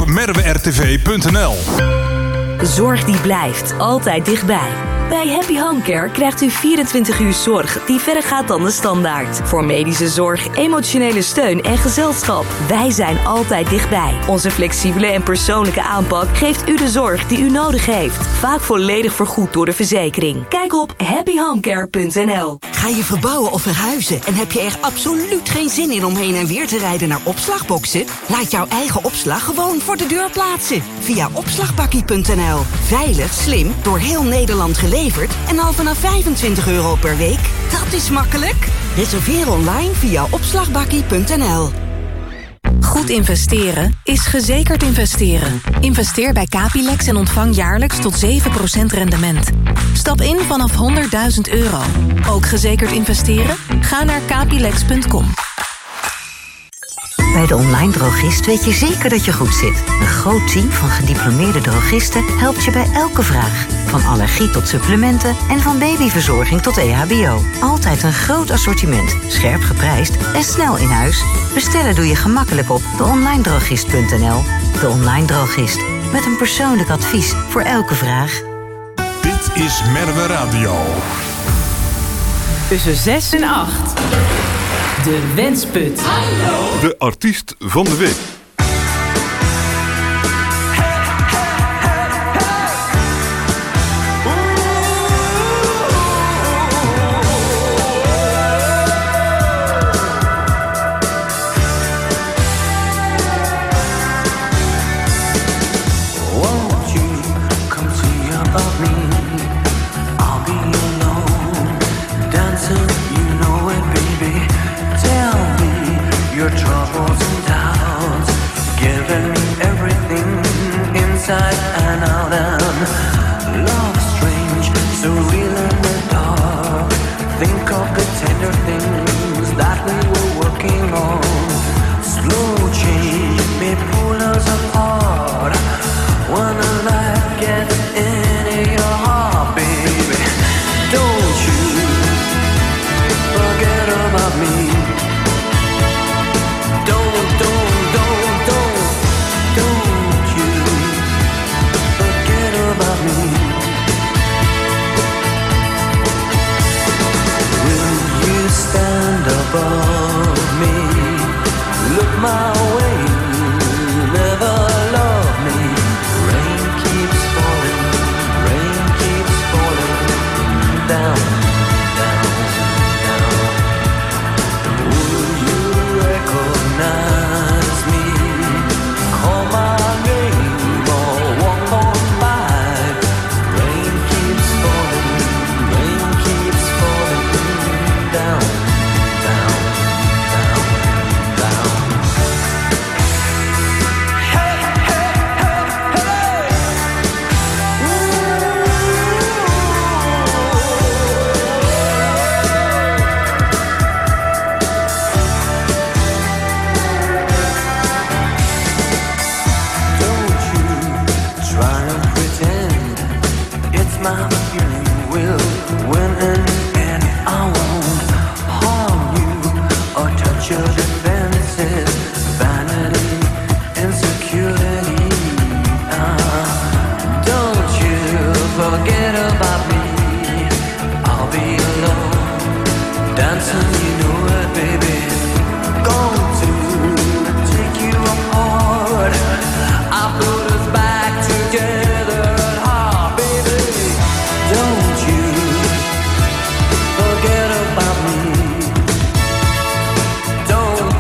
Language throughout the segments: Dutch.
merwertv.nl. Zorg die blijft altijd dichtbij. Bij Happy Home Care krijgt u 24 uur zorg die verder gaat dan de standaard. Voor medische zorg, emotionele steun en gezelschap. Wij zijn altijd dichtbij. Onze flexibele en persoonlijke aanpak geeft u de zorg die u nodig heeft. Vaak volledig vergoed door de verzekering. Kijk op happyhomecare.nl. Ga je verbouwen of verhuizen en heb je er absoluut geen zin in om heen en weer te rijden naar opslagboxen? Laat jouw eigen opslag gewoon voor de deur plaatsen. Via opslagbakkie.nl. Veilig, slim, door heel Nederland geleverd en al vanaf €25 per week. Dat is makkelijk. Reserveer online via opslagbakkie.nl. Goed investeren is gezekerd investeren. Investeer bij Capilex en ontvang jaarlijks tot 7% rendement. Stap in vanaf €100.000. Ook gezekerd investeren? Ga naar capilex.com. Bij de Online Drogist weet je zeker dat je goed zit. Een groot team van gediplomeerde drogisten helpt je bij elke vraag. Van allergie tot supplementen en van babyverzorging tot EHBO. Altijd een groot assortiment, scherp geprijsd en snel in huis. Bestellen doe je gemakkelijk op deonlinedrogist.nl. De Online Drogist. Met een persoonlijk advies voor elke vraag. Dit is Merwe Radio. Tussen 6 en 8. De Wensput. Hallo. De artiest van de week. Your troubles and doubts, giving me everything inside and out, and love strange, so real in the dark. Think of the tender things that we were working on. Slow change may pull us apart when the light gets into your heart, baby. Don't you forget about me. Stand above me, look my way, never love me. Rain keeps falling down, down, down. Will you recognize me? Call my name or walk on by. Rain keeps falling down. My feeling will win in the end. I won't harm you or touch your defenses. Vanity, insecurity. Don't you forget about me. I'll be alone, dancing, you know it, baby. Going to take you apart. I put us back together. Don't you forget about me. Don't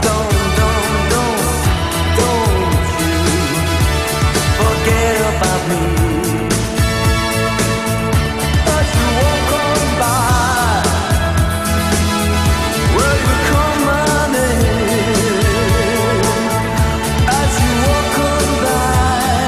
you forget about me. As you walk on by, will you call my name? As you walk on by,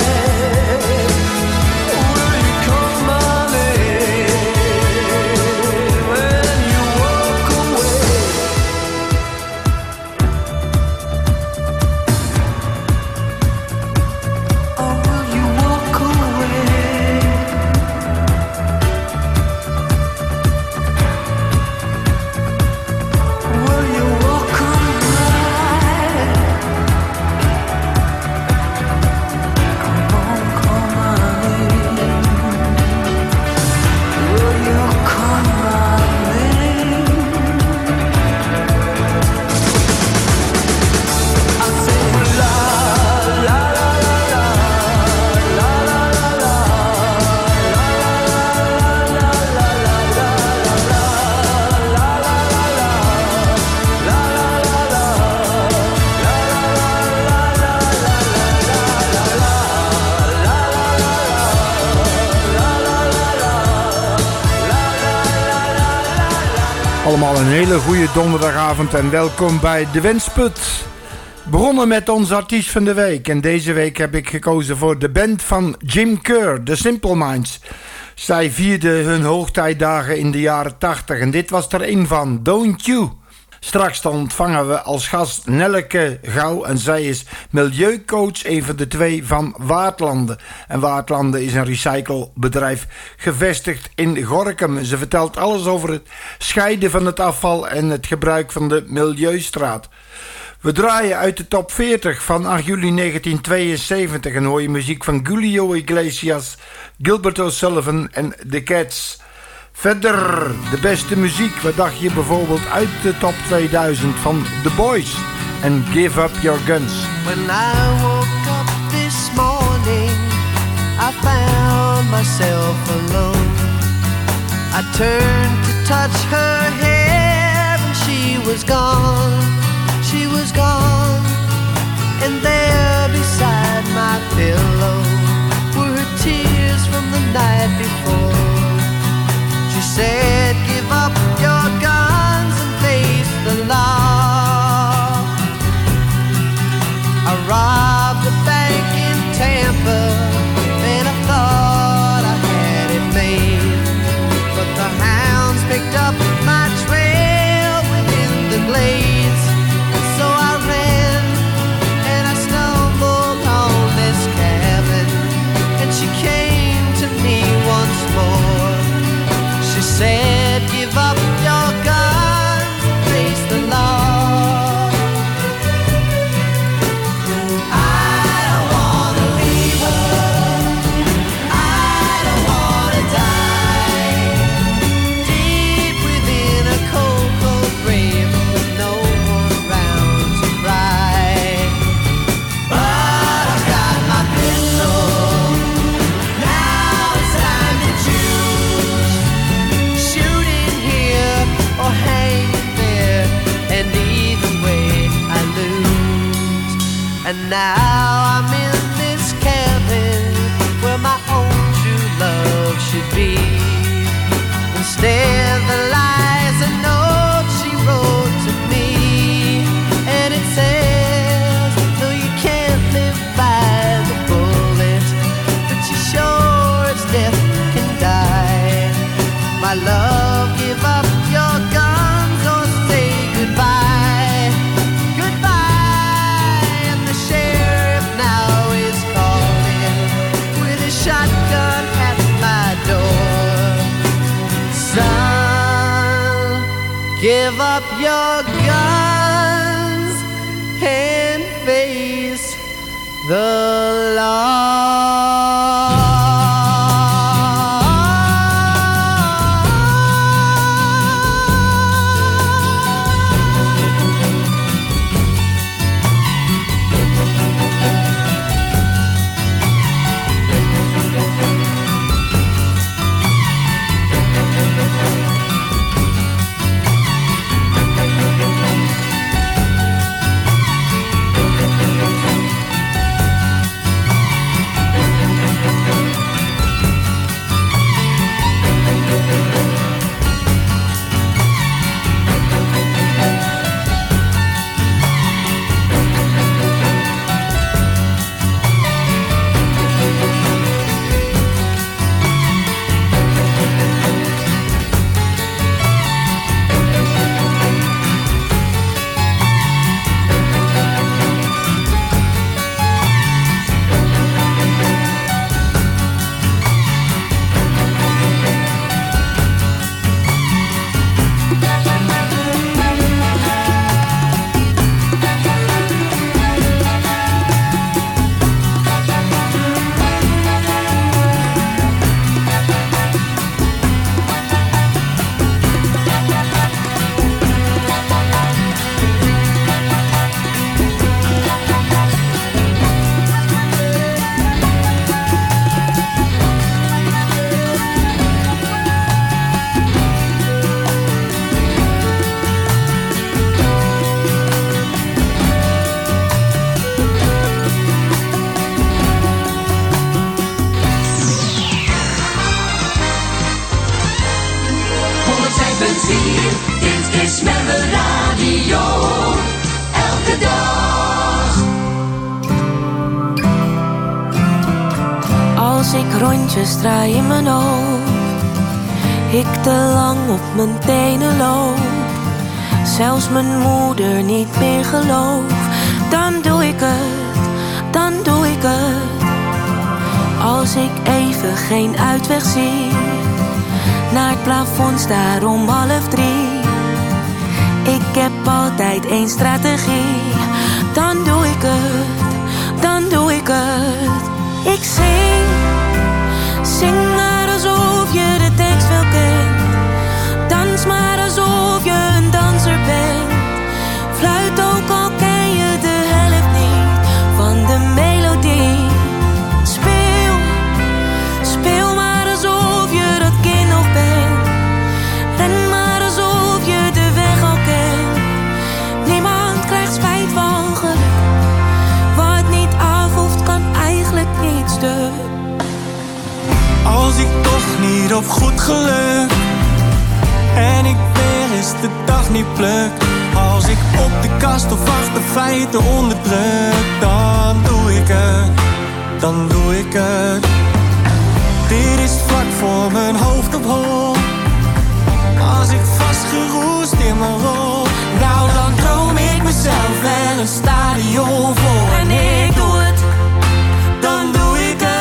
Allemaal een hele goede donderdagavond en welkom bij De Wensput. Begonnen met onze artiest van de week. En deze week heb ik gekozen voor de band van Jim Kerr, The Simple Minds. Zij vierden hun hoogtijdagen in de jaren 80 en dit was er een van, Don't You. Straks ontvangen we als gast Nelleke Gouw en zij is milieucoach, een van de twee van Waardlanden. En Waardlanden is een recyclebedrijf gevestigd in Gorinchem. Ze vertelt alles over het scheiden van het afval en het gebruik van de Milieustraat. We draaien uit de top 40 van 8 juli 1972 en hoor je muziek van Julio Iglesias, Gilbert O'Sullivan en The Cats. Verder de beste muziek. Wat dacht je bijvoorbeeld uit de top 2000 van The Boys en Give Up Your Guns. When I woke up this morning, I found myself alone. I turned to touch her hair and she was gone. She was gone. And there beside my pillow were her tears from the night before. She said, give up your guns and face the law. I robbed a bank in Tampa and I thought I had it made. But the hounds picked up my trail within the glades. So I ran and I stumbled on this cabin, and she came to me once more. She said, give up your guns and face the law. I don't wanna leave her, I don't wanna die, deep within a cold, cold grave with no one around to cry. But I've got my pistol, now it's time to choose. Shooting here or hanging there, and either way I lose. And now I'm in this cabin where my own true love should be. Instead the lies a note she wrote to me, and it says, no, you can't live by the bullet, but you sure as death can die. My love, give up your guns or say goodbye. Goodbye. And the sheriff now is calling with a shotgun at my door. Son, give up your guns and face the law. Als ik rondjes draai in mijn hoofd, ik te lang op mijn tenen loop, zelfs mijn moeder niet meer gelooft, dan doe ik het, dan doe ik het. Als ik even geen uitweg zie, naar het plafond staar om 2:30. Ik heb altijd één strategie, dan doe ik het, dan doe ik het. Ik zing maar alsof je de tekst wel kent. Dans maar alsof je een danser bent. Fluit ook al ken je de helft niet van de melodie. Speel maar alsof je dat kind nog bent. Ren maar alsof je de weg al kent. Niemand krijgt spijt van geluk. Wat niet af hoeft kan eigenlijk niet stuk. Als ik toch niet op goed geluk en ik weer eens de dag niet pluk, als ik op de kast of achter feiten onderdruk, dan doe ik het, dan doe ik het. Dit is vlak voor mijn hoofd op hol. Als ik vastgeroest in mijn rol, nou dan droom ik mezelf wel een stadion vol. En ik doe het, dan doe ik het.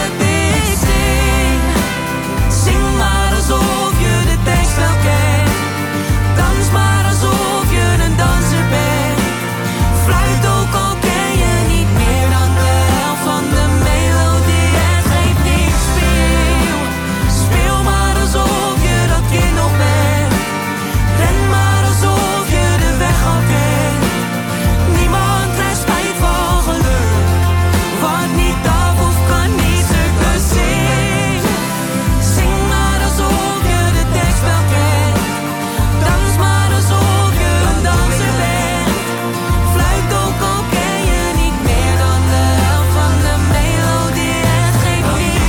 Zing maar alsof je de tekst wel kent. Dans maar alsof je een danser bent. Fluit ook al ken je niet meer dan de helft van de melodie. Het geeft niet, speel maar alsof je dat kind nog bent. Ren maar alsof je de weg al kent. Niemand krijgt spijt van geluk. Wat niet af of kan niet stuk. Dus zing maar alsof je de tekst wel kent. Dans maar alsof je een danser bent. Fluit ook al ken je niet meer dan de helft van de melodie. Het geeft niet,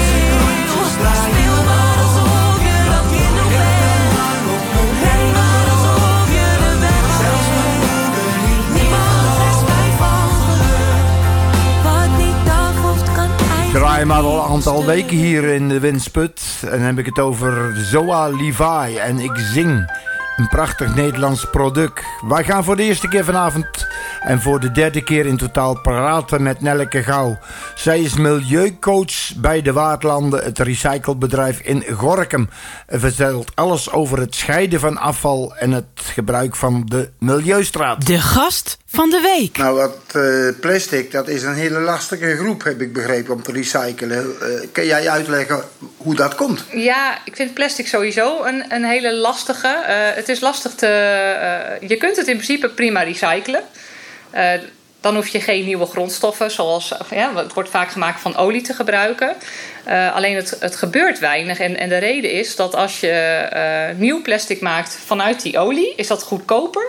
speel maar alsof je dat kind nog bent. Ren maar alsof je de weg al kent. Niemand krijgt spijt van geluk. Wat niet af hoeft kan Ik draai maar al een aantal weken hier in de Winsput. En dan heb ik het over Zoa Levi. En ik zing. Een prachtig Nederlands product. Wij gaan voor de eerste keer vanavond en voor de derde keer in totaal praten met Nelleke Gouw. Zij is milieucoach bij de Waardlanden, het recyclebedrijf in Gorinchem. En vertelt alles over het scheiden van afval en het gebruik van de Milieustraat. De gast van de week. Nou, dat plastic, dat is een hele lastige groep, heb ik begrepen, om te recyclen. Kun jij uitleggen hoe dat komt? Ja, ik vind plastic sowieso een hele lastige. Het is lastig je kunt het in principe prima recyclen. Dan hoef je geen nieuwe grondstoffen, zoals het wordt vaak gemaakt van olie te gebruiken. Alleen het gebeurt weinig. En de reden is dat als je nieuw plastic maakt vanuit die olie, is dat goedkoper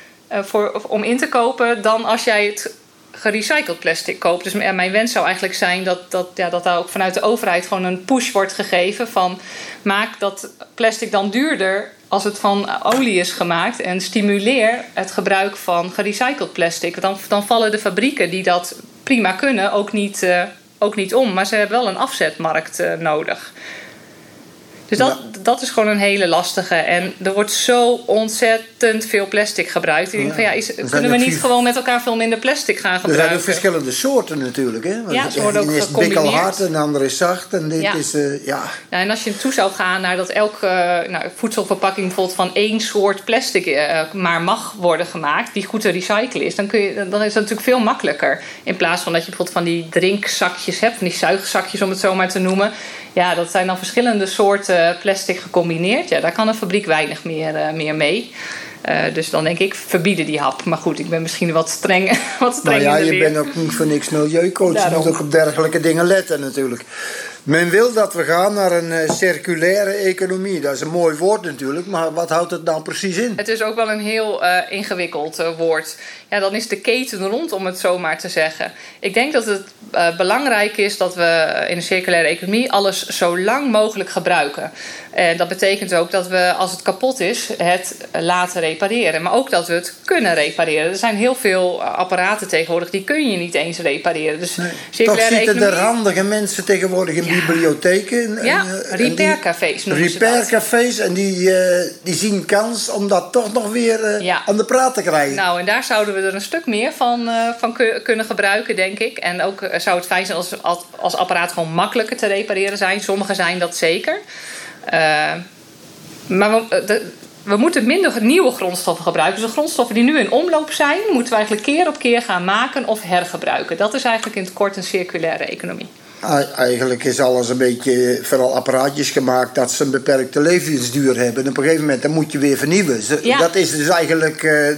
om in te kopen dan als jij het gerecycled plastic koopt. Dus mijn wens zou eigenlijk zijn dat daar ook vanuit de overheid gewoon een push wordt gegeven van maak dat plastic dan duurder als het van olie is gemaakt en stimuleer het gebruik van gerecycled plastic. Dan vallen de fabrieken die dat prima kunnen ook niet om. Maar ze hebben wel een afzetmarkt nodig. Dus dat is gewoon een hele lastige. En er wordt zo ontzettend veel plastic gebruikt. Ik denk van kunnen we niet gewoon met elkaar veel minder plastic gaan gebruiken? Er zijn ook verschillende soorten natuurlijk. Hè? Want ze worden ook is gecombineerd. bikkelhard en de andere is zacht. En dit is, en als je toe zou gaan naar dat elke voedselverpakking bijvoorbeeld van één soort plastic maar mag worden gemaakt, die goed te recyclen is, dan is dat natuurlijk veel makkelijker. In plaats van dat je bijvoorbeeld van die drinkzakjes hebt, van die zuigzakjes om het zo maar te noemen. Ja, dat zijn dan verschillende soorten plastic gecombineerd. Ja, daar kan een fabriek weinig meer mee. Dus dan denk ik, verbieden die hap. Maar goed, ik ben misschien wat streng in de leer. Je bent ook niet voor niks milieucoach. Je moet ook op dergelijke dingen letten natuurlijk. Men wil dat we gaan naar een circulaire economie. Dat is een mooi woord natuurlijk, maar wat houdt het nou precies in? Het is ook wel een heel ingewikkeld woord. Ja, dan is de keten rond, om het zo maar te zeggen. Ik denk dat het belangrijk is dat we in een circulaire economie alles zo lang mogelijk gebruiken. En dat betekent ook dat we, als het kapot is, het laten repareren. Maar ook dat we het kunnen repareren. Er zijn heel veel apparaten tegenwoordig, die kun je niet eens repareren. Dus circulaire toch zitten economie... er handige mensen tegenwoordig in bibliotheken. Repaircafés noemen ze dat. Repaircafés, en die zien kans om dat toch nog weer aan de praat te krijgen. Nou, en daar zouden we er een stuk meer van kunnen gebruiken, denk ik. En ook zou het fijn zijn als apparaten gewoon makkelijker te repareren zijn. Sommige zijn dat zeker. Maar we moeten minder nieuwe grondstoffen gebruiken. Dus de grondstoffen die nu in omloop zijn, moeten we eigenlijk keer op keer gaan maken of hergebruiken. Dat is eigenlijk in het kort een circulaire economie. Eigenlijk is alles een beetje, vooral apparaatjes gemaakt, dat ze een beperkte levensduur hebben. En op een gegeven moment dan moet je weer vernieuwen. Dat is dus eigenlijk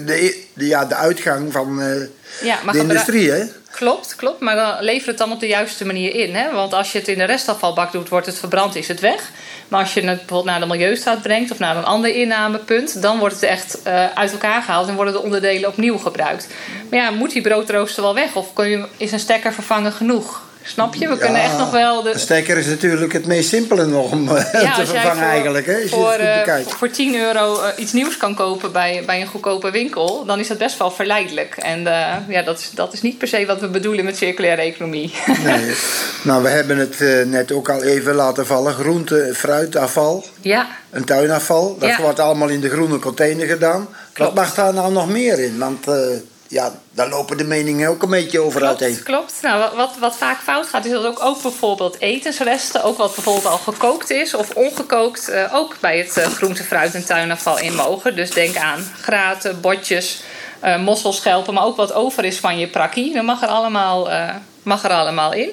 de uitgang van de industrie, hè? Klopt, maar dan levert het dan op de juiste manier in. Hè? Want als je het in de restafvalbak doet, wordt het verbrand, is het weg. Maar als je het bijvoorbeeld naar de Milieustaat brengt of naar een ander innamepunt, dan wordt het echt uit elkaar gehaald en worden de onderdelen opnieuw gebruikt. Maar ja, moet die broodrooster wel weg of is een stekker vervangen genoeg? Snap je? We kunnen echt nog wel... Een stekker is natuurlijk het meest simpele nog om te vervangen eigenlijk. Hè? Voor 10 euro iets nieuws kan kopen bij een goedkope winkel, dan is dat best wel verleidelijk. En dat is niet per se wat we bedoelen met circulaire economie. Nee. Nou, we hebben het net ook al even laten vallen. Groente, fruitafval. Ja. Een tuinafval. Dat wordt allemaal in de groene container gedaan. Klopt. Wat mag daar nou nog meer in? Want... daar lopen de meningen ook een beetje over uiteen. Klopt. Nou, wat vaak fout gaat, is dat ook bijvoorbeeld etensresten, ook wat bijvoorbeeld al gekookt is of ongekookt, ook bij het groente, fruit en tuinafval in mogen. Dus denk aan graten, botjes, mosselschelpen, maar ook wat over is van je prakkie. Dat mag er allemaal in.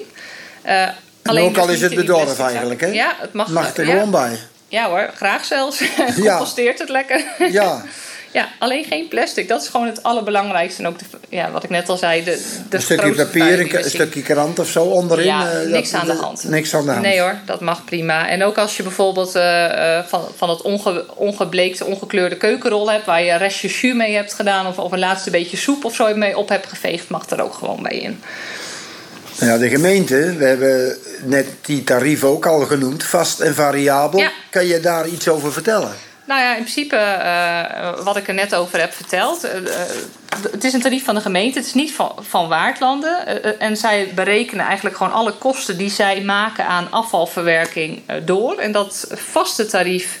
Alleen ook al is het bedorven eigenlijk, hè? Ja, het mag er gewoon bij. Ja hoor, graag zelfs. Composteert het lekker. Ja. Ja, alleen geen plastic. Dat is gewoon het allerbelangrijkste. En ook wat ik net al zei, de een stukje papier, een stukje krant of zo onderin. Ja, niks aan de hand. Niks aan de hand. Nee hoor, dat mag prima. En ook als je bijvoorbeeld van het ongebleekte, ongekleurde keukenrol hebt, waar je restjes jus mee hebt gedaan of een laatste beetje soep of zo mee op hebt geveegd, mag er ook gewoon bij in. Ja, de gemeente, we hebben net die tarieven ook al genoemd, vast en variabel. Ja. Kan je daar iets over vertellen? Nou ja, in principe wat ik er net over heb verteld. Het is een tarief van de gemeente. Het is niet van Waardlanden. En zij berekenen eigenlijk gewoon alle kosten die zij maken aan afvalverwerking door. En dat vaste tarief,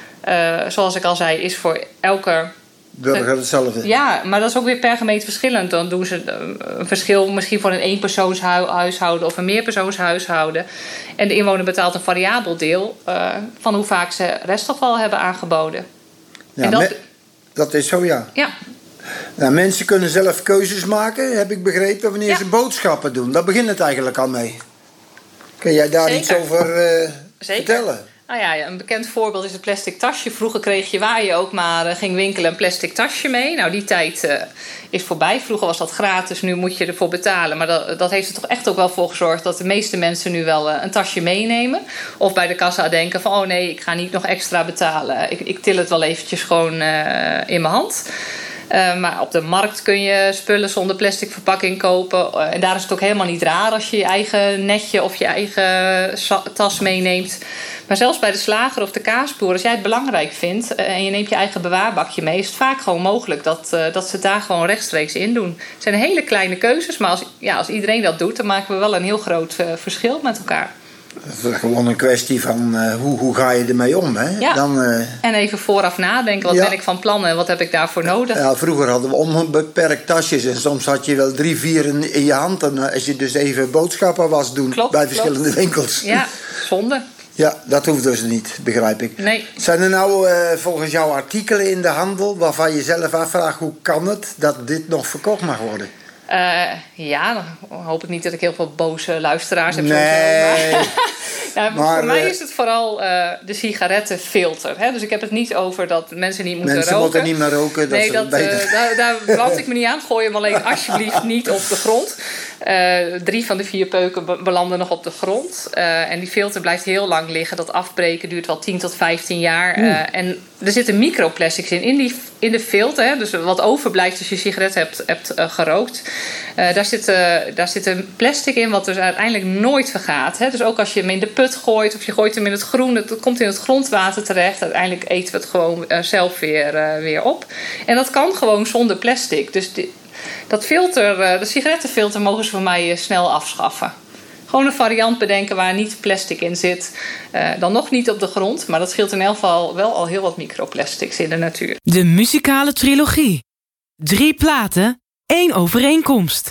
zoals ik al zei, is voor elke... burger hetzelfde. Ja, maar dat is ook weer per gemeente verschillend. Dan doen ze een verschil misschien voor een eenpersoonshuishouden of een meerpersoonshuishouden. En de inwoner betaalt een variabel deel van hoe vaak ze restafval hebben aangeboden. Ja, en dat is zo, ja. Ja. Nou, mensen kunnen zelf keuzes maken, heb ik begrepen, wanneer ze boodschappen doen. Daar begint het eigenlijk al mee. Kun jij daar iets over vertellen? Nou ja, een bekend voorbeeld is het plastic tasje. Vroeger kreeg je waar je ook maar ging winkelen een plastic tasje mee. Nou, die tijd is voorbij. Vroeger was dat gratis, nu moet je ervoor betalen. Maar dat heeft er toch echt ook wel voor gezorgd dat de meeste mensen nu wel een tasje meenemen. Of bij de kassa denken van, oh nee, ik ga niet nog extra betalen. Ik til het wel eventjes gewoon in mijn hand. Maar op de markt kun je spullen zonder plastic verpakking kopen. En daar is het ook helemaal niet raar als je je eigen netje of je eigen tas meeneemt. Maar zelfs bij de slager of de kaasboer, als jij het belangrijk vindt en je neemt je eigen bewaarbakje mee, is het vaak gewoon mogelijk dat ze het daar gewoon rechtstreeks in doen. Het zijn hele kleine keuzes, maar als iedereen dat doet, dan maken we wel een heel groot verschil met elkaar. Het is gewoon een kwestie van hoe ga je ermee om, hè? Ja. En even vooraf nadenken, wat ben ik van plan en wat heb ik daarvoor nodig? Ja, vroeger hadden we onbeperkt tasjes en soms had je wel 3-4 in je hand. En als je dus even boodschappen was doen bij verschillende winkels. Ja, zonde. Ja, dat hoeft dus niet, begrijp ik. Nee. Zijn er nou volgens jou artikelen in de handel waarvan je zelf afvraagt hoe kan het dat dit nog verkocht mag worden? Ja, dan hoop ik niet dat ik heel veel boze luisteraars heb. Nee. Maar voor mij is het vooral de sigarettenfilter. Hè? Dus ik heb het niet over dat mensen niet moeten roken. Mensen moeten niet meer roken. Nee, daar brand ik me niet aan. Gooi hem alleen alsjeblieft niet op de grond. 3 van de 4 peuken belanden nog op de grond. En die filter blijft heel lang liggen. Dat afbreken duurt wel 10 tot 15 jaar. En er zitten microplastics in de filter. Hè, dus wat overblijft als je sigaret hebt gerookt. Daar zit een plastic in wat dus uiteindelijk nooit vergaat. Hè. Dus ook als je hem in de put gooit of je gooit hem in het groen, het komt in het grondwater terecht. Uiteindelijk eten we het gewoon zelf weer op. En dat kan gewoon zonder plastic. Dus dat filter, de sigarettenfilter mogen ze voor mij snel afschaffen. Gewoon een variant bedenken waar niet plastic in zit. Dan nog niet op de grond, maar dat scheelt in elk geval wel al heel wat microplastics in de natuur. De muzikale trilogie. 3 platen, 1 overeenkomst.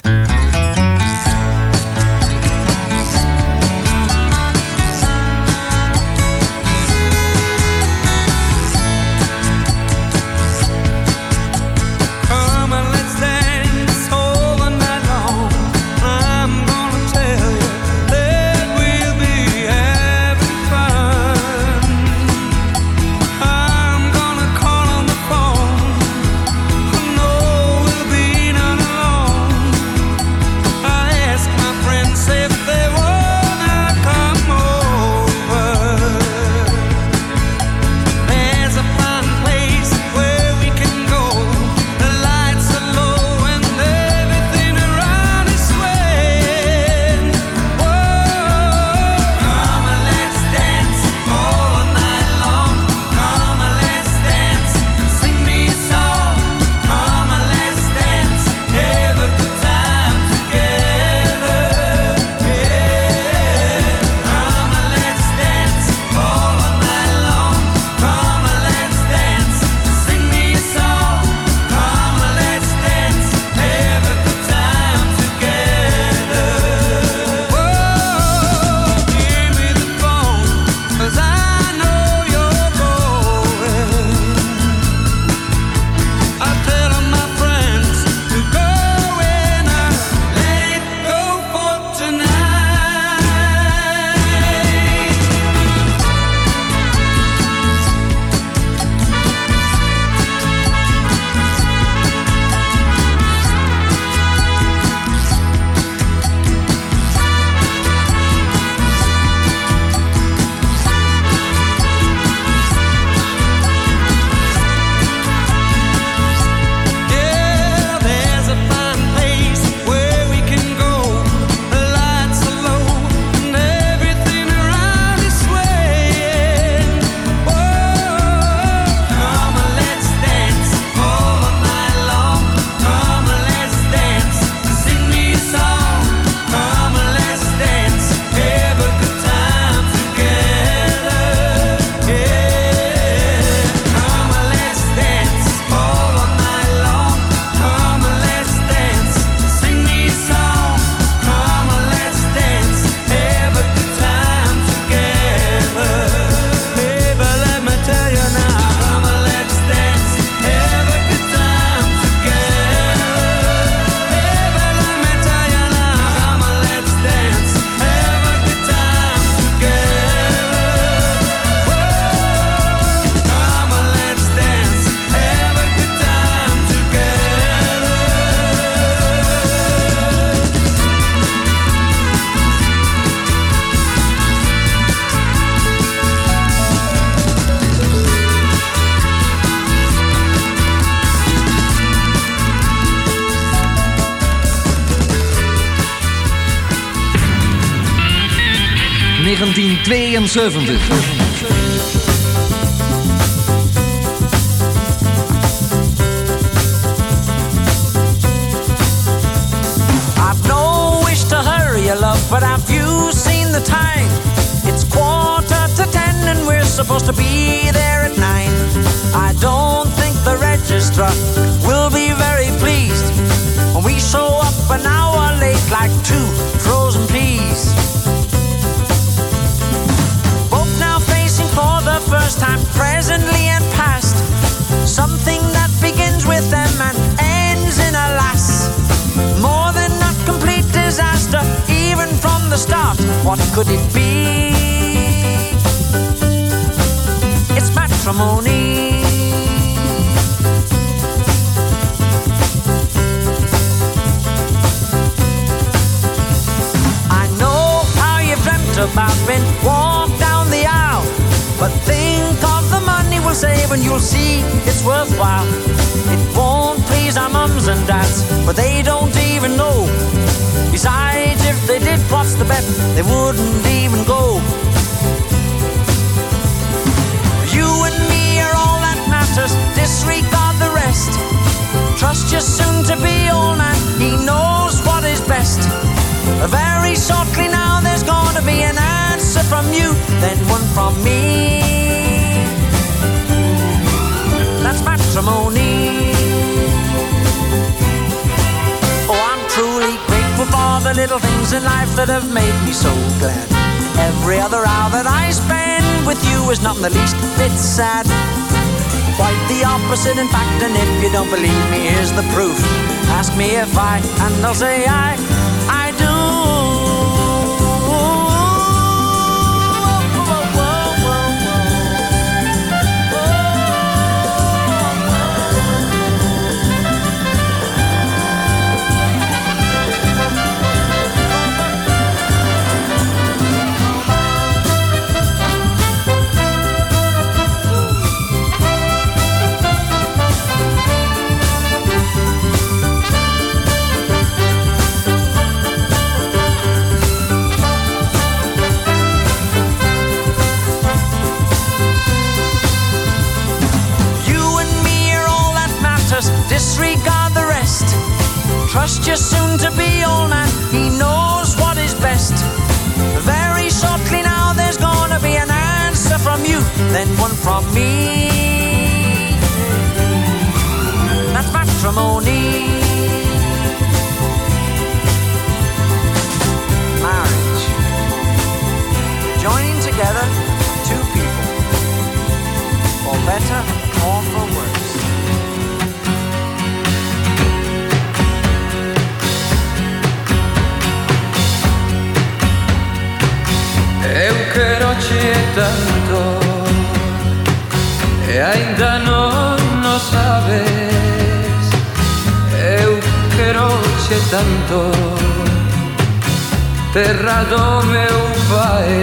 I've no wish to hurry you, love, but have you seen the time? It's 9:45 and we're supposed to be there at 9. I don't think the registrar will be very pleased when we show up an hour late like 2 frozen peas. Both now facing for the first time, presently and past, something that begins with them and ends in a lass. More than a complete disaster, even from the start. What could it be? It's matrimony. about rent, walk down the aisle. But think of the money we'll save and you'll see it's worthwhile. It won't please our mums and dads, but they don't even know. Besides, if they did, what's the bet? They wouldn't even go. You and me are all that matters, disregard the rest. Trust your soon-to-be old man, he knows what is best. Very shortly now there's gonna be an answer from you, then one from me. That's matrimony. Oh, I'm truly grateful for the little things in life that have made me so glad. Every other hour that I spend with you is not in the least bit sad. Quite the opposite, in fact, and if you don't believe me, here's the proof. Ask me if I, and I'll say I do. Disregard the rest. Trust your soon-to-be old man, he knows what is best. Very shortly now there's gonna be an answer from you, then one from me. That's matrimony. Marriage. Joining together two people, for better or for worse. Eu quero-te tanto e ainda non sabes. Eu quero-te tanto, terra do meu pai.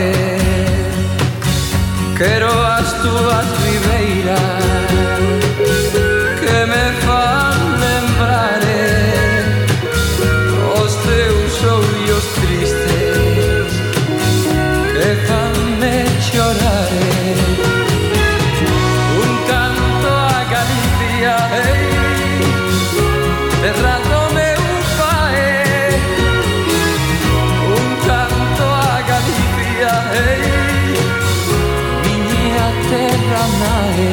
Quero as tuas ribeiras que me fan lembrar os teus olhos tristes que fanme llorare. Un canto a Galicia, terra do meu pai. Un canto a Galicia, miña terra nai.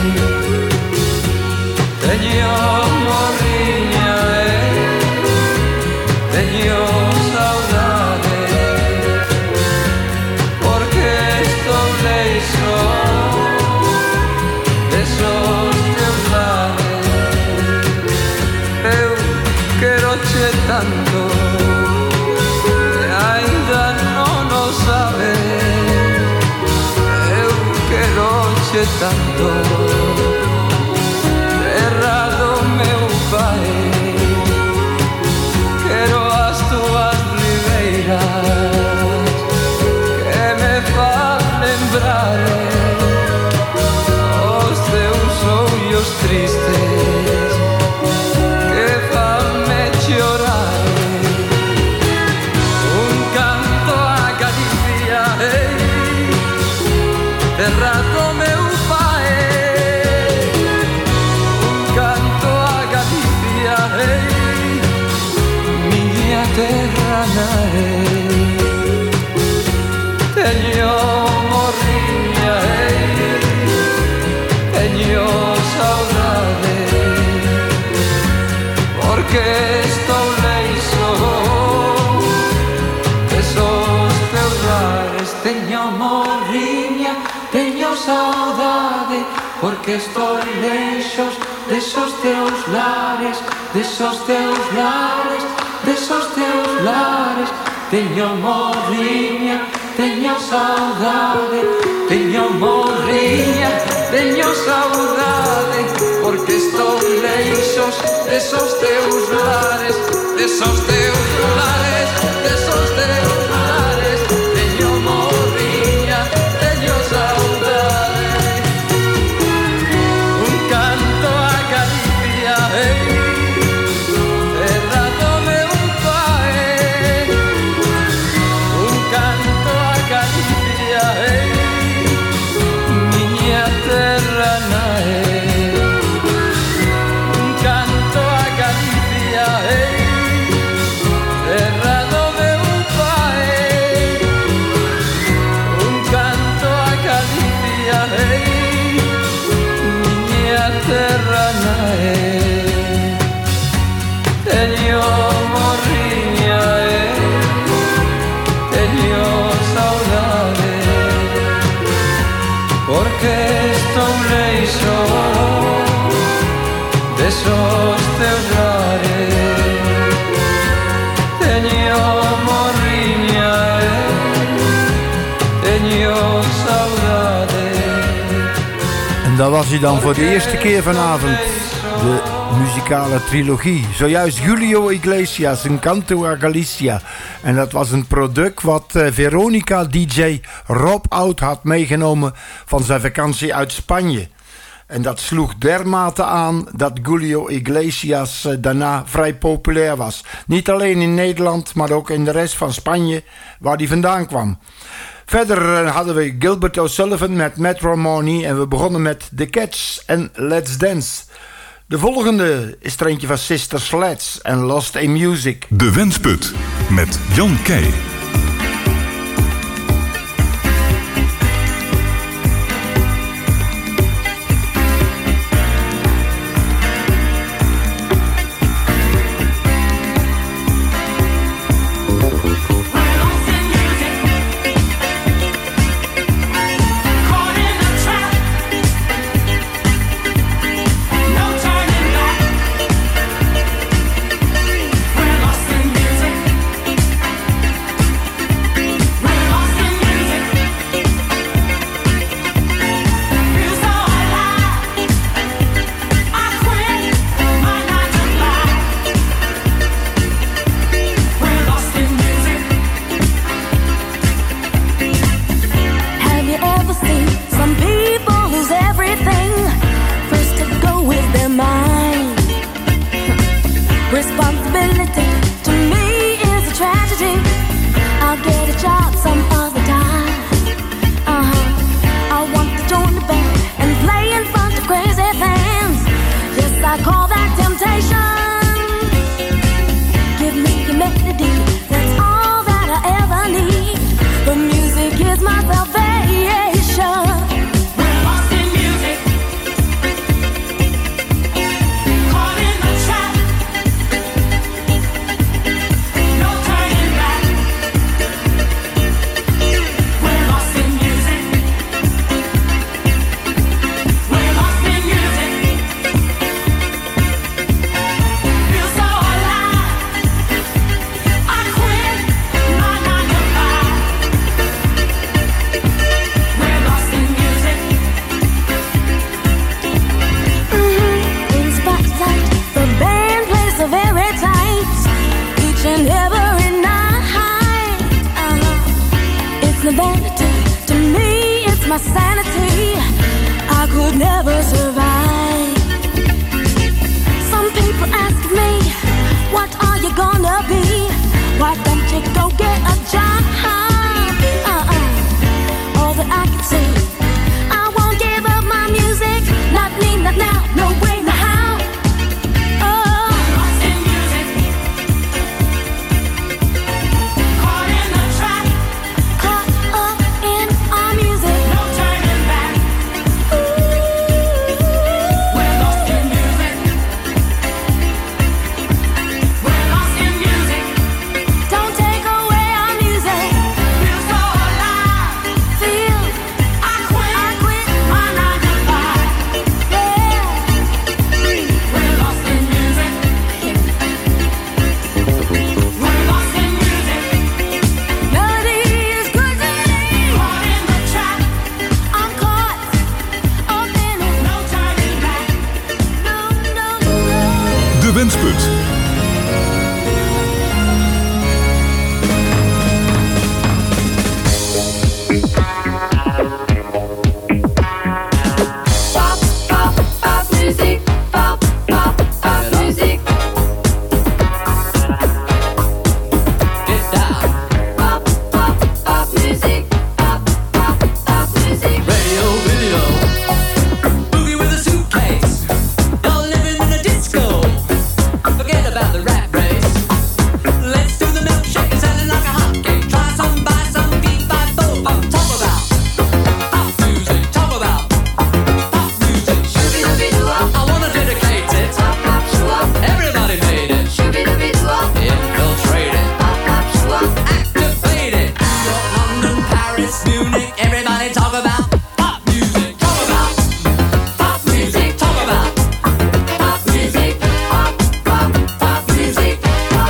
Teño morriña, teño saudade. Tanto e ainda non o sabes. Eu quero-te tanto, terra do meu pai. Quero as tuas ribeiras que me fan lembrar os teus olhos tristes que fan-me llorar. Un canto a Galicia, terra do meu pai. Un canto a Galicia, miña terra nai. Teño morriña, teño saudade, porque estou leixo desos teus lares. Teño morriña, teño saudade, porque estou leixos desos teus lares, desos teus lares, desos teus lares. Teño morriña, teño saudade, teño morriña, teño saudade, porque estou leixos desos teus lares, desos teus lares, desos teus lares. Teño morriña. sueño saudade. En dat was hij dan voor de eerste keer vanavond. De muzikale trilogie. Zojuist Julio Iglesias, een Canto a Galicia. En dat was een product wat Veronica DJ Rob Oud had meegenomen van zijn vakantie uit Spanje. En dat sloeg dermate aan dat Julio Iglesias daarna vrij populair was. Niet alleen in Nederland, maar ook in de rest van Spanje, waar hij vandaan kwam. Verder hadden we Gilbert O'Sullivan met Matrimony en we begonnen met The Cats en Let's Dance. De volgende is er eentje van Sister Sledge en Lost in Music. De Wensput met Jan Keij.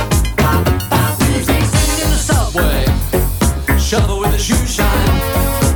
shovel with a shoe shine.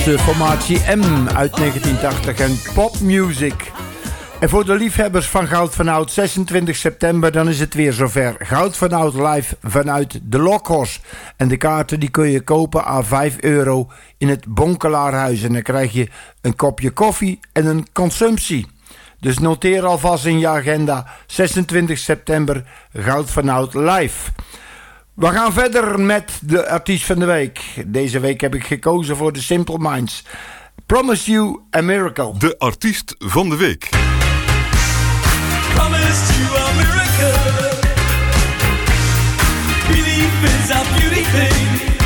was de formatie M uit 1980 en popmusic. En voor de liefhebbers van Goud van Oud, 26 september, dan is het weer zover. Goud van Oud live vanuit de Lokhorst. En de kaarten die kun je kopen aan €5 in het Bonkelaarhuis. En dan krijg je een kopje koffie en een consumptie. Dus noteer alvast in je agenda, 26 september, Goud van Oud live. We gaan verder met de artiest van de week. Deze week heb ik gekozen voor The Simple Minds. Promise You a Miracle. De artiest van de week. Promised you a miracle. Belief is a beauty thing.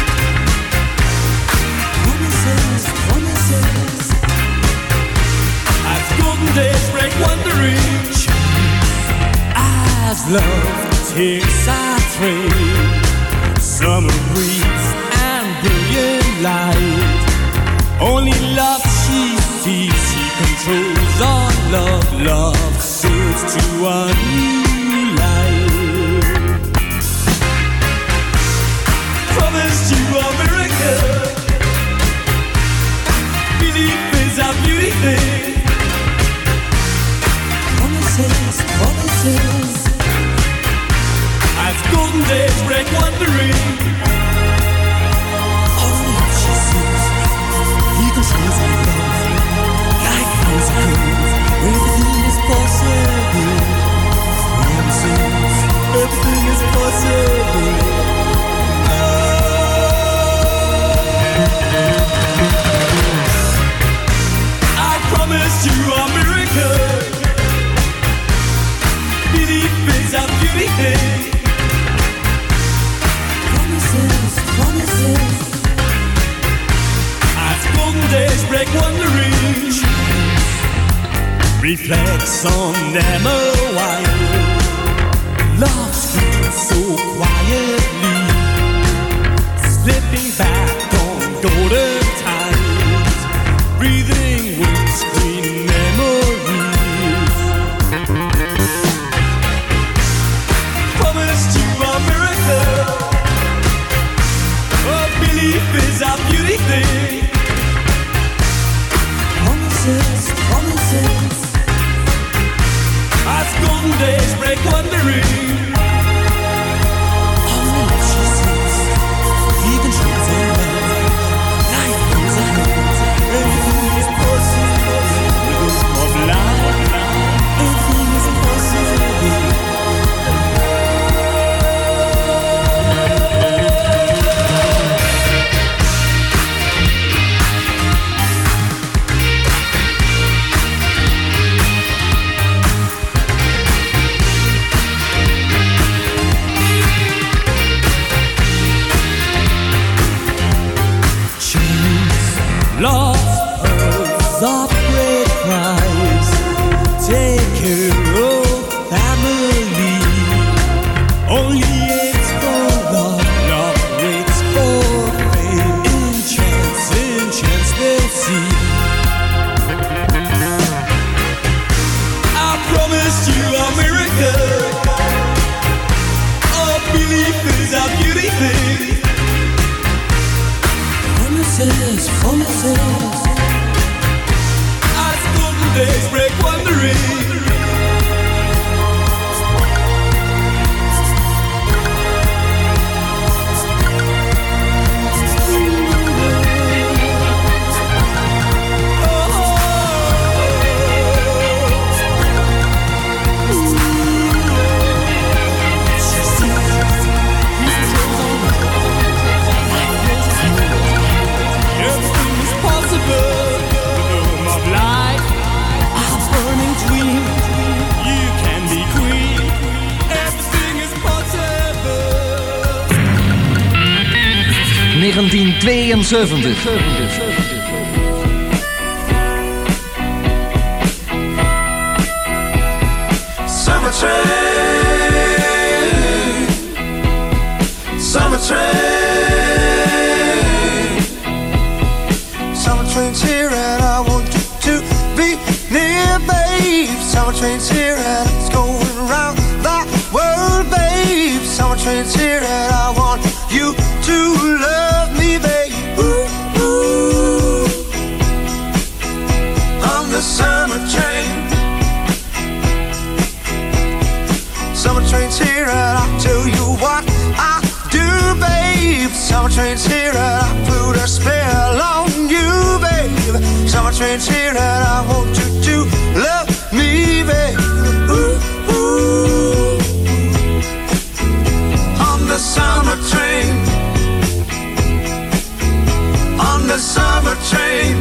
Promises, promises. As golden days break wandering. As love takes our train. Summer breeze and brilliant light. Only love she sees, she controls all love. Love sails to a new life. Promised you a miracle. Belief is a beauty thing. Promises, promises. As golden days break wandering. All love she sees, he controls all love. Life goes on, everything is possible. Promises, everything is possible. I promised you a miracle. Belief is a beauty thing. Promises, promises. As golden days break wandering. Reflects on them a while. Love speaks so quietly. Slipping back on golden times. Breathing with clean memories. Promised you a miracle. Belief is a beauty thing. Promises, promises. As golden days break wandering. All love she sees, he controls her love. Life goes on, everything is possible. Rhythm of life, everything is possible. Lost pearls of great price. Take care of family. Only it's for love, love waits for fame. In chance they'll see. I promised you a miracle. Oh, belief is a beauty thing. Promises, promises. As golden days break wandering. Burning dream, you can be queen. Everything is possible. 1972. Summer train, summer train, summer train's here and I want you to be near, babe. Summer train's here and it's going around the world, babe. Summer train's here and I want you to love me, babe. Ooh, ooh. summer train. Summer train's here and I'll tell you what I do, babe. Summer train's here and I put a spell on you, babe. Summer train's here and I want you to love me, babe. Ooh, ooh. On the summer train. On the summer train.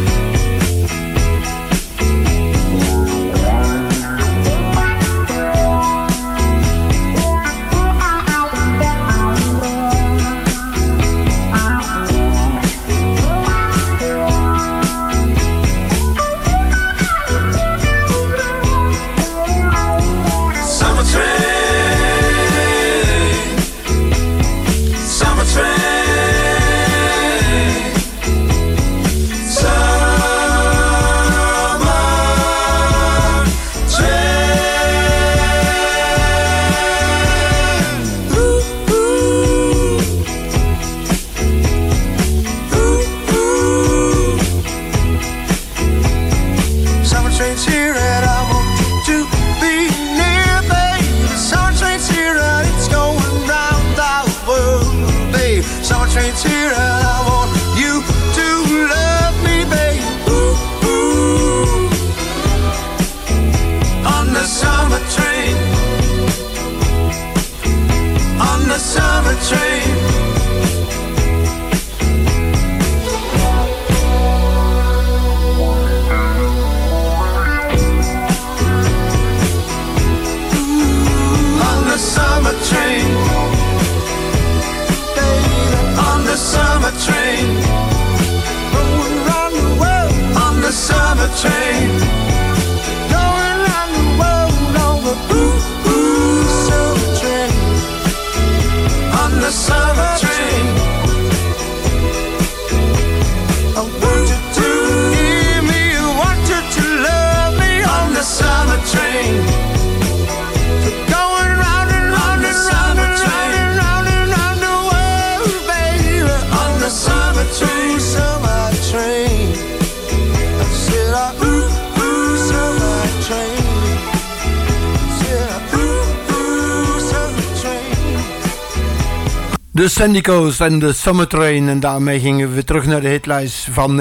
De Sandicoes en de Summer Train. En daarmee gingen we terug naar de hitlijst van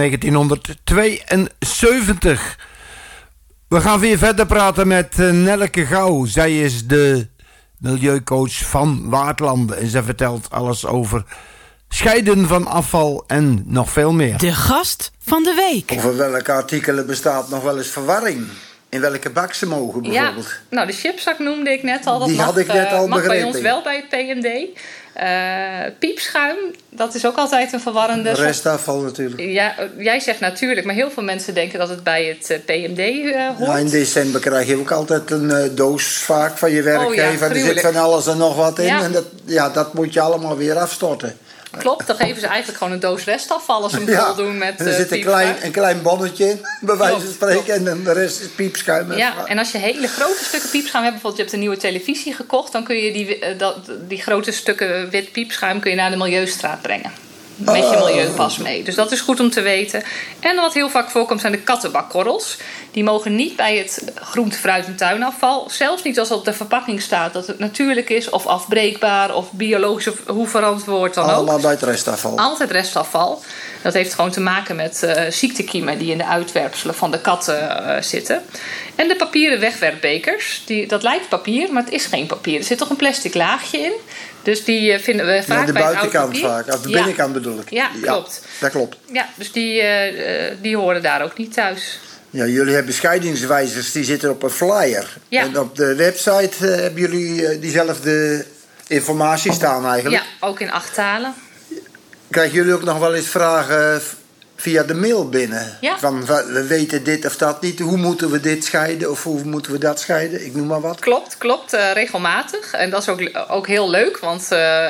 1972. We gaan weer verder praten met Nelleke Gouw. Zij is de milieucoach van Waardlanden. En ze vertelt alles over scheiden van afval en nog veel meer. De gast van de week. Over welke artikelen bestaat nog wel eens verwarring? In welke bak ze mogen bijvoorbeeld? Ja, nou de chipzak noemde ik net al. Dat die mag, had ik net al mag begrepen. bij ons wel bij het PMD. Piepschuim, dat is ook altijd een verwarrende. Restafval natuurlijk. Ja, jij zegt natuurlijk, maar heel veel mensen denken dat het bij het PMD hoort. Ja, in december krijg je ook altijd een doos vaak van je werkgever. Er zit van alles en nog wat in. Ja. En dat moet je allemaal weer afstorten. Klopt, dan geven ze eigenlijk gewoon een doos restafval als ze hem vol doen met en er zit een klein bonnetje in, bij wijze van spreken. En de rest is piepschuim. Ja, en als je hele grote stukken piepschuim hebt, bijvoorbeeld je hebt een nieuwe televisie gekocht, dan kun je die grote stukken wit piepschuim kun je naar de Milieustraat brengen. Met je milieupas mee. Dus dat is goed om te weten. En wat heel vaak voorkomt zijn de kattenbakkorrels. Die mogen niet bij het groente, fruit en tuinafval. Zelfs niet als op de verpakking staat dat het natuurlijk is, of afbreekbaar, of biologisch, of hoe verantwoord dan ook. Allemaal bij het restafval. Altijd restafval. Dat heeft gewoon te maken met ziektekiemen die in de uitwerpselen van de katten zitten. En de papieren wegwerpbekers. Dat lijkt papier, maar het is geen papier. Er zit toch een plastic laagje in. Dus die vinden we vaak bij het oude papier. Vaak, of de binnenkant bedoel ik. Ja, klopt. Ja, dat klopt. Ja, dus die horen daar ook niet thuis. Ja, jullie hebben scheidingswijzers, die zitten op een flyer. Ja. En op de website hebben jullie diezelfde informatie staan eigenlijk. Ja, ook in 8 talen. Krijgen jullie ook nog wel eens vragen via de mail binnen? Ja. Van, we weten dit of dat niet. Hoe moeten we dit scheiden of hoe moeten we dat scheiden? Ik noem maar wat. Klopt. Regelmatig. En dat is ook heel leuk. Want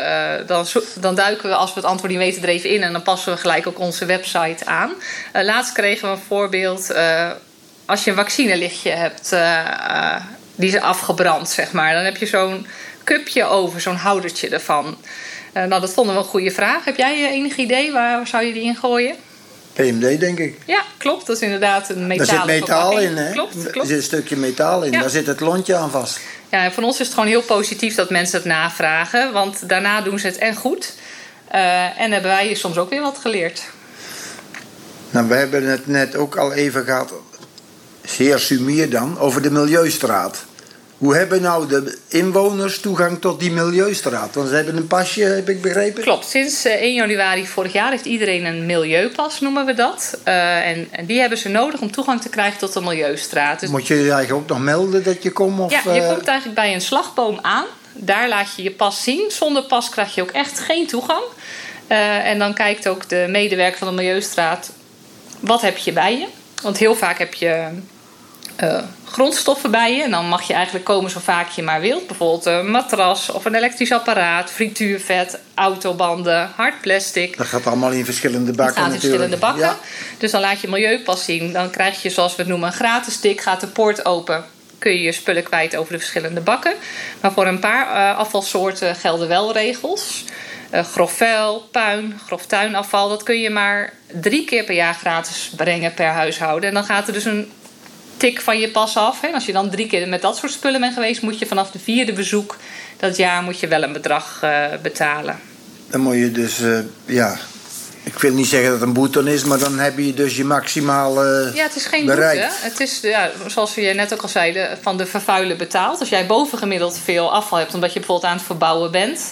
dan duiken we, als we het antwoord niet weten, er even in. En dan passen we gelijk ook onze website aan. Laatst kregen we een voorbeeld. Als je een vaccinelichtje hebt, die is afgebrand, zeg maar. Dan heb je zo'n cupje over, zo'n houdertje ervan. Nou, dat vonden we een goede vraag. Heb jij enig idee? Waar zou je die in gooien? PMD, denk ik. Ja, klopt. Dat is inderdaad een metalen Daar zit metaal verpakking. in, hè? Klopt. Er zit een stukje metaal in. Ja. Daar zit het lontje aan vast. Ja, en van ons is het gewoon heel positief dat mensen het navragen. Want daarna doen ze het en goed. En hebben wij soms ook weer wat geleerd. Nou, we hebben het net ook al even gehad, zeer sumier dan, over de Milieustraat. Hoe hebben nou de inwoners toegang tot die Milieustraat? Want ze hebben een pasje, heb ik begrepen? Klopt. Sinds 1 januari vorig jaar heeft iedereen een milieupas, noemen we dat. En die hebben ze nodig om toegang te krijgen tot de Milieustraat. Dus moet je eigenlijk ook nog melden dat je komt? Of, ja, je komt eigenlijk bij een slagboom aan. Daar laat je je pas zien. Zonder pas krijg je ook echt geen toegang. En dan kijkt ook de medewerker van de Milieustraat, wat heb je bij je? Want heel vaak heb je grondstoffen bij je. En dan mag je eigenlijk komen zo vaak je maar wilt. Bijvoorbeeld een matras of een elektrisch apparaat, frituurvet, autobanden, hard plastic. Dat gaat allemaal in verschillende bakken. Dat gaat in verschillende bakken. Ja. Dus dan laat je milieupas zien. Dan krijg je, zoals we het noemen, een gratis tik. Gaat de poort open, kun je je spullen kwijt over de verschillende bakken. Maar voor een paar afvalsoorten gelden wel regels. Grof vuil, puin, grof tuinafval, dat kun je maar 3 keer per jaar gratis brengen per huishouden. En dan gaat er dus een tik van je pas af. En als je dan 3 keer met dat soort spullen bent geweest, moet je vanaf de 4e bezoek dat jaar moet je wel een bedrag betalen. Dan moet je dus, ik wil niet zeggen dat het een boete is, maar dan heb je dus je maximaal ja, het is geen bereikt. boete. Het is, zoals we net ook al zeiden, van de vervuiler betaald. Als jij bovengemiddeld veel afval hebt, omdat je bijvoorbeeld aan het verbouwen bent,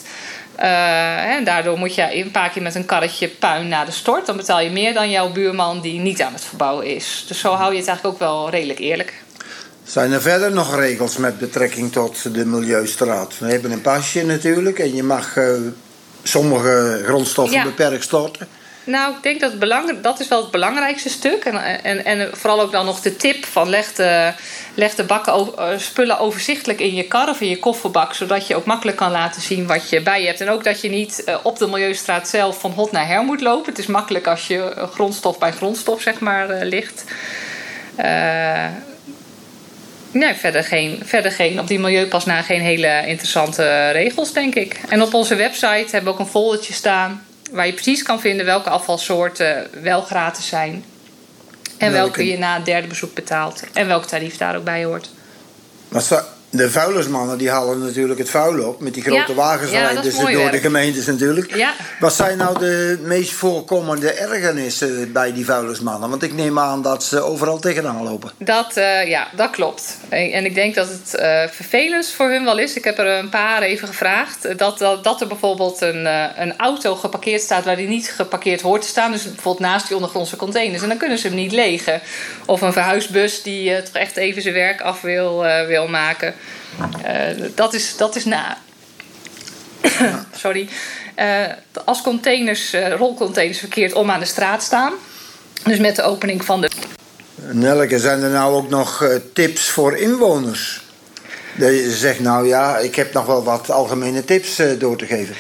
en daardoor moet je een paar keer met een karretje puin naar de stort, dan betaal je meer dan jouw buurman die niet aan het verbouwen is. Dus zo hou je het eigenlijk ook wel redelijk eerlijk. Zijn er verder nog regels met betrekking tot de Milieustraat? We hebben een pasje natuurlijk en je mag sommige grondstoffen beperkt storten. Nou, ik denk dat is wel het belangrijkste stuk. En vooral ook dan nog de tip van leg de spullen overzichtelijk in je kar of in je kofferbak, zodat je ook makkelijk kan laten zien wat je bij je hebt. En ook dat je niet op de Milieustraat zelf van hot naar her moet lopen. Het is makkelijk als je grondstof bij grondstof, zeg maar, ligt. Nee, verder geen, op die milieupas na geen hele interessante regels, denk ik. En op onze website hebben we ook een foldertje staan waar je precies kan vinden welke afvalsoorten wel gratis zijn. En welke je na het 3e bezoek betaalt. En welk tarief daar ook bij hoort. Maar de vuilersmannen die halen natuurlijk het vuil op. Met die grote wagens rijden dus door de gemeentes natuurlijk. Ja. Wat zijn nou de meest voorkomende ergernissen bij die vuilersmannen? Want ik neem aan dat ze overal tegenaan lopen. Dat klopt. En ik denk dat het vervelend voor hun wel is. Ik heb er een paar even gevraagd. Dat er bijvoorbeeld een auto geparkeerd staat waar die niet geparkeerd hoort te staan. Dus bijvoorbeeld naast die ondergrondse containers. En dan kunnen ze hem niet legen. Of een verhuisbus die toch echt even zijn werk af wil maken. Dat is na. Sorry. Als rolcontainers verkeerd om aan de straat staan. Dus met de opening van de. Nelleke, zijn er nou ook nog tips voor inwoners? Dat je zegt, nou ja, ik heb nog wel wat algemene tips door te geven.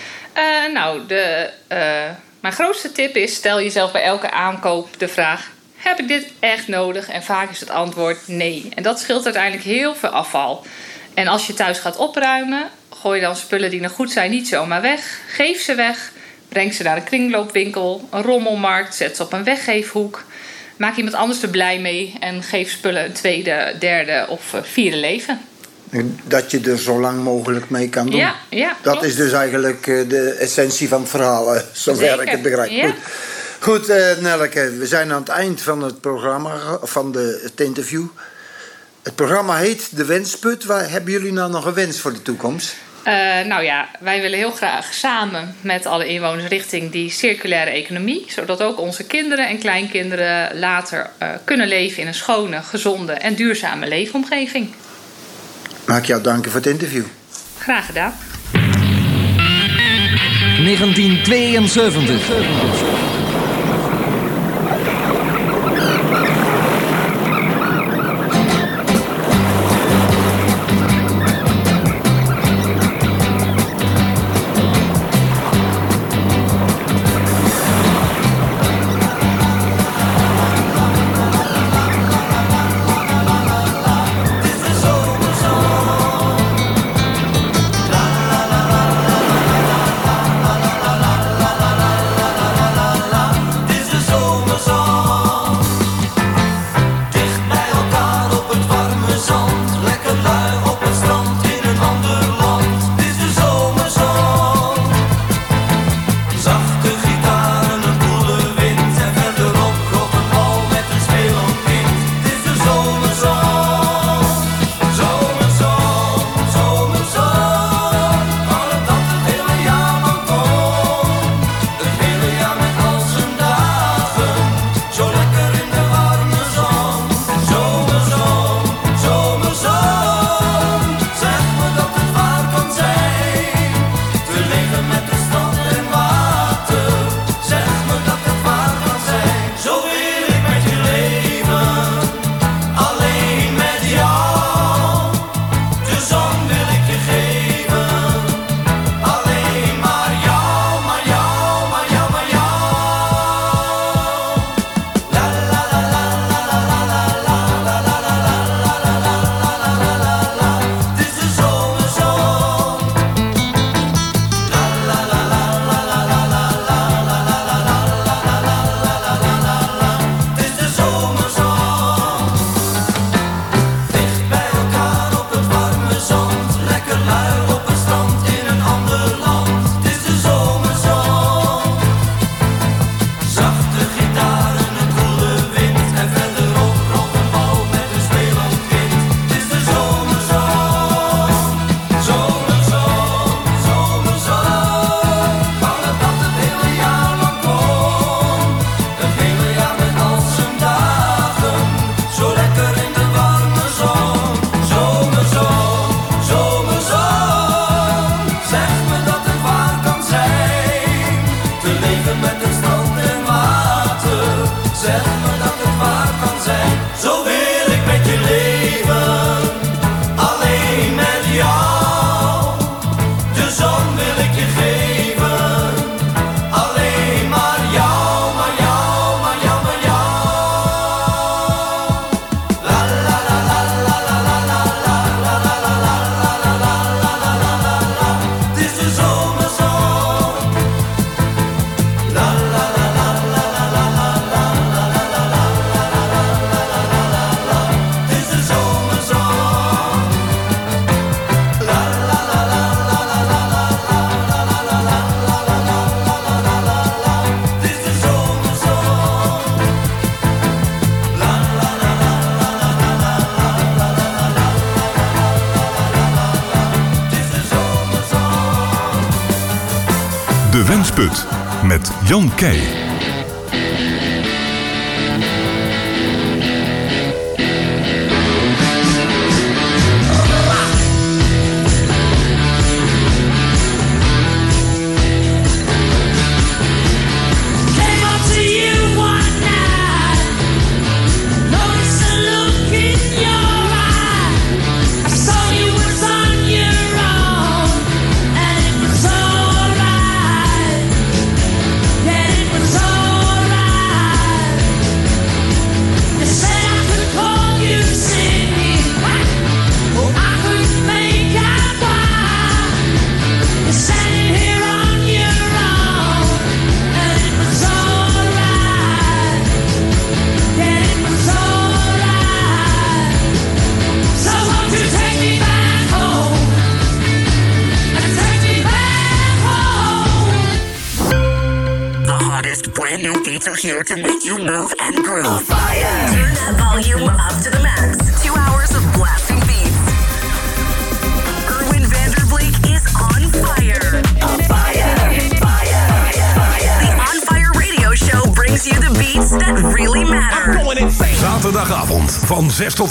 Mijn grootste tip is, stel jezelf bij elke aankoop de vraag: heb ik dit echt nodig? En vaak is het antwoord nee. En dat scheelt uiteindelijk heel veel afval. En als je thuis gaat opruimen, gooi dan spullen die nog goed zijn niet zomaar weg. Geef ze weg. Breng ze naar een kringloopwinkel, een rommelmarkt. Zet ze op een weggeefhoek. Maak iemand anders er blij mee. En geef spullen een 2e, 3e of 4e leven. Dat je er zo lang mogelijk mee kan doen. Ja, dat klopt. is dus eigenlijk de essentie van het verhaal. Zover ik het begrijp. Ja. Goed, Nelleke, we zijn aan het eind van het programma, van het interview. Het programma heet De Wensput. Hebben jullie nou nog een wens voor de toekomst? Wij willen heel graag samen met alle inwoners richting die circulaire economie. Zodat ook onze kinderen en kleinkinderen later kunnen leven in een schone, gezonde en duurzame leefomgeving. Mag ik jou danken voor het interview. Graag gedaan. 1972. De Wensput met Jan Keij. Here to make you move and groove. On fire! Turn that volume up to the max. 2 hours of blasting beats. Erwin Vanderbleek is on fire. On fire! Fire! Fire! The On Fire Radio Show brings you the beats that really matter. Zaterdagavond van 6 tot